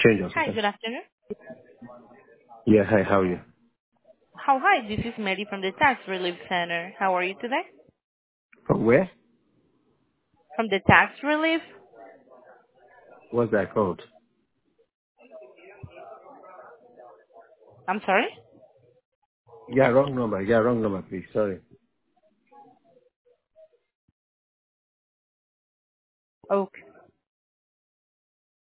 Change your Hi, system. good afternoon. Yeah, hi, how are you? Hi, this is Mary from the Tax Relief Center. How are you today? From where? From the Tax Relief? What's that called? I'm sorry? Yeah, wrong number. Yeah, wrong number, please. Sorry. Okay.